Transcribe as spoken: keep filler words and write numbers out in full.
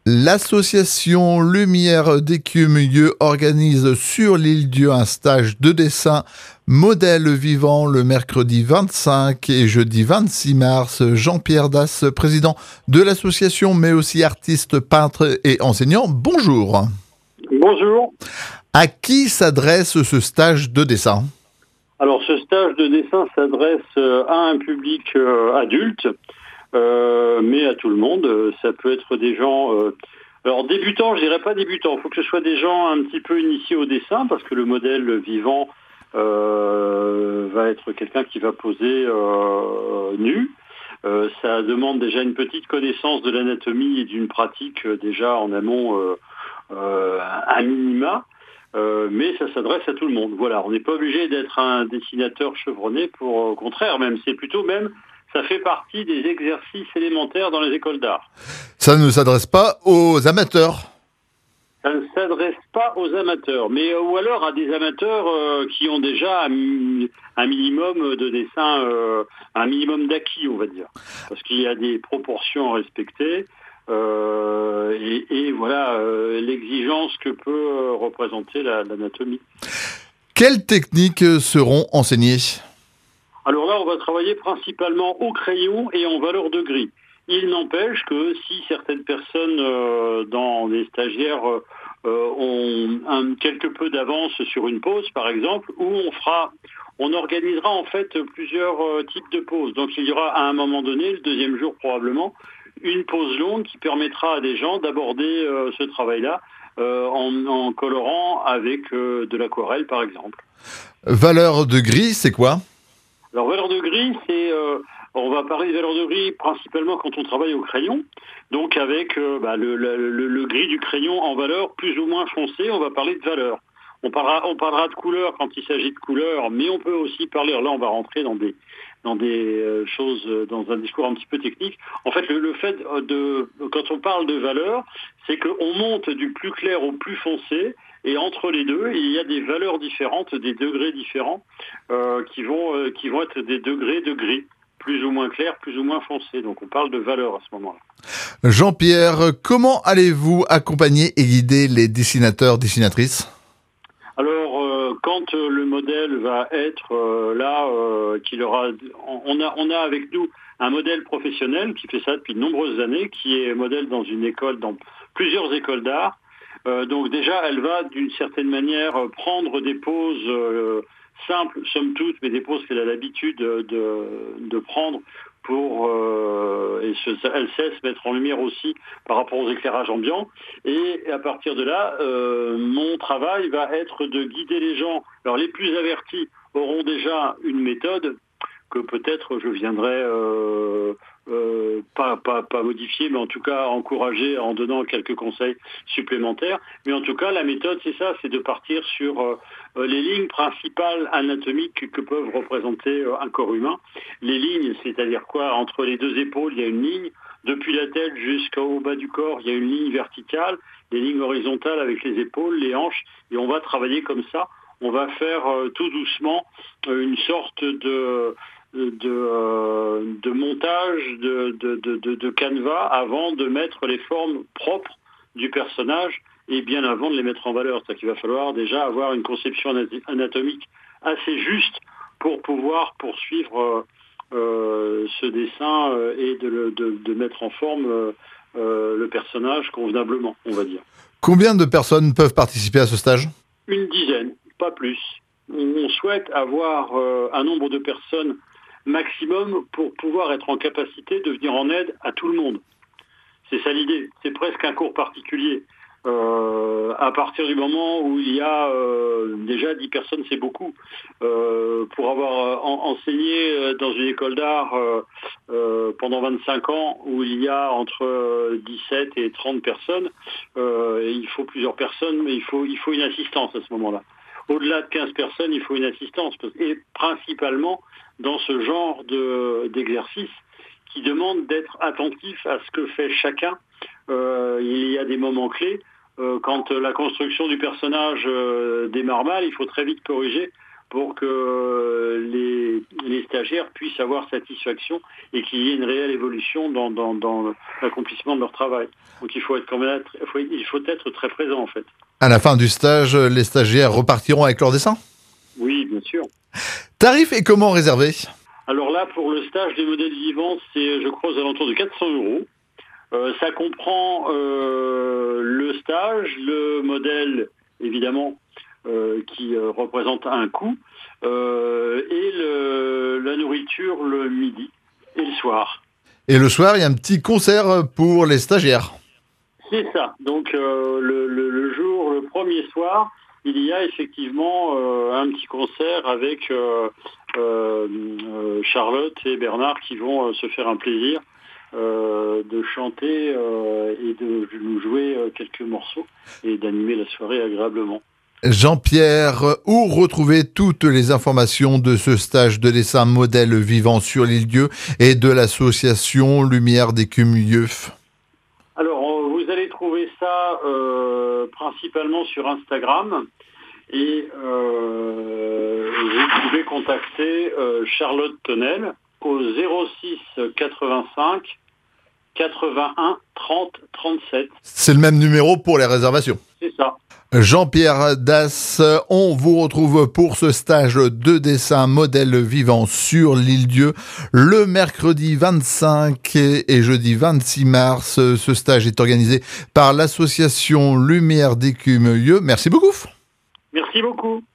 L'association Lumière d'Écumulieu organise sur l'île Dieu un stage de dessin modèle vivant le mercredi vingt-cinq et jeudi vingt-six mars. Jean-Pierre Das, président de l'association, mais aussi artiste, peintre et enseignant. Bonjour. Bonjour. À qui s'adresse ce stage de dessin ? Alors ce stage de dessin s'adresse à un public euh, adulte, euh, mais à tout le monde. Ça peut être des gens... Euh, alors débutants, je dirais pas débutants, il faut que ce soit des gens un petit peu initiés au dessin, parce que le modèle vivant euh, va être quelqu'un qui va poser euh, nu. Euh, ça demande déjà une petite connaissance de l'anatomie et d'une pratique euh, déjà en amont euh, euh, à minima. Euh, mais ça s'adresse à tout le monde. Voilà, on n'est pas obligé d'être un dessinateur chevronné, pour au contraire, même c'est plutôt même, ça fait partie des exercices élémentaires dans les écoles d'art. Ça ne s'adresse pas aux amateurs. Ça ne s'adresse pas aux amateurs, mais ou alors à des amateurs euh, qui ont déjà un, un minimum de dessin, euh, un minimum d'acquis, on va dire, parce qu'il y a des proportions à respecter. Euh, et, et voilà euh, l'exigence que peut euh, représenter la, l'anatomie. Quelles techniques seront enseignées ? Alors là, on va travailler principalement au crayon et en valeur de gris. Il n'empêche que si certaines personnes euh, dans les stagiaires euh, ont un, quelque peu d'avance sur une pose, par exemple, où on fera, on organisera en fait plusieurs euh, types de poses. Donc il y aura à un moment donné, le deuxième jour probablement, une pause longue qui permettra à des gens d'aborder euh, ce travail-là euh, en, en colorant avec euh, de l'aquarelle, par exemple. Valeur de gris, c'est quoi ? Alors, valeur de gris, c'est... Euh, on va parler de valeur de gris principalement quand on travaille au crayon. Donc, avec euh, bah, le, le, le, le gris du crayon en valeur plus ou moins foncée, on va parler de valeur. On parlera, on parlera de couleur quand il s'agit de couleur, mais on peut aussi parler... Alors là, on va rentrer dans des... dans des euh, choses, dans un discours un petit peu technique. En fait, le, le fait de, quand on parle de valeur, c'est qu'on monte du plus clair au plus foncé, et entre les deux, il y a des valeurs différentes, des degrés différents, euh, qui vont, euh, qui vont être des degrés de gris, plus ou moins clair, plus ou moins foncé. Donc on parle de valeur à ce moment-là. Jean-Pierre, comment allez-vous accompagner et guider les dessinateurs, dessinatrices ? Alors, euh, quand euh, le modèle va être euh, là, euh, qu'il aura, on a, on a avec nous un modèle professionnel qui fait ça depuis de nombreuses années, qui est modèle dans une école, dans plusieurs écoles d'art. Euh, donc déjà, elle va d'une certaine manière prendre des poses euh, simples, somme toute, mais des poses qu'elle a l'habitude de, de, de prendre pour euh, et se, elle sait se mettre en lumière aussi par rapport aux éclairages ambiants. Et à partir de là, euh, mon travail va être de guider les gens. Alors les plus avertis auront déjà une méthode que peut-être je viendrai euh, euh, pas, pas, pas modifier, mais en tout cas encourager en donnant quelques conseils supplémentaires. Mais en tout cas, la méthode, c'est ça, c'est de partir sur euh, les lignes principales anatomiques que peuvent représenter euh, un corps humain. Les lignes, c'est-à-dire quoi ? Entre les deux épaules, il y a une ligne. Depuis la tête jusqu'au bas du corps, il y a une ligne verticale, des lignes horizontales avec les épaules, les hanches, et on va travailler comme ça. On va faire euh, tout doucement euh, une sorte de... de, euh, de montage de, de, de, de, de canevas avant de mettre les formes propres du personnage et bien avant de les mettre en valeur. C'est-à-dire qu'il va falloir déjà avoir une conception anatomique assez juste pour pouvoir poursuivre euh, euh, ce dessin euh, et de, le, de, de mettre en forme euh, euh, le personnage convenablement, on va dire. Combien de personnes peuvent participer à ce stage ? Une dizaine, pas plus. On souhaite avoir euh, un nombre de personnes maximum pour pouvoir être en capacité de venir en aide à tout le monde. C'est ça l'idée. C'est presque un cours particulier. Euh, à partir du moment où il y a euh, déjà dix personnes, c'est beaucoup. Euh, pour avoir en, enseigné dans une école d'art euh, euh, pendant vingt-cinq ans, où il y a entre dix-sept et trente personnes, euh, il faut plusieurs personnes, mais il faut, il faut une assistance à ce moment-là. Au-delà de quinze personnes, il faut une assistance. Et principalement dans ce genre de, d'exercice qui demande d'être attentif à ce que fait chacun. Euh, il y a des moments clés. Euh, quand la construction du personnage euh, démarre mal, il faut très vite corriger pour que les, les stagiaires puissent avoir satisfaction et qu'il y ait une réelle évolution dans, dans, dans l'accomplissement de leur travail. Donc il faut être quand même, il faut, il faut être très présent en fait. À la fin du stage, les stagiaires repartiront avec leur dessin ? Oui, bien sûr. Tarif et comment réserver ? Alors là, pour le stage des modèles vivants, c'est, je crois, aux alentours de quatre cents euros. Euh, ça comprend euh, le stage, le modèle, évidemment, euh, qui euh, représente un coût, euh, et le, la nourriture le midi et le soir. Et le soir, il y a un petit concert pour les stagiaires. C'est ça. Donc euh, le, le, le jour, le premier soir, il y a effectivement euh, un petit concert avec euh, euh, euh, Charlotte et Bernard qui vont euh, se faire un plaisir euh, de chanter euh, et de nous jouer euh, quelques morceaux et d'animer la soirée agréablement. Jean-Pierre, où retrouver toutes les informations de ce stage de dessin modèle vivant sur l'île-Dieu et de l'association Lumière d'écume Yeuf ? Alors, vous allez trouver ça euh, principalement sur Instagram et euh, vous pouvez contacter euh, Charlotte Tonnel au zéro six quatre-vingt-cinq quatre-vingt-un trente trente-sept. C'est le même numéro pour les réservations. C'est ça. Jean-Pierre Das, on vous retrouve pour ce stage de dessin modèle vivant sur l'île-Dieu le mercredi vingt-cinq et jeudi vingt-six mars. Ce stage est organisé par l'association Lumière d'écume Yeuf. Merci beaucoup. Merci beaucoup.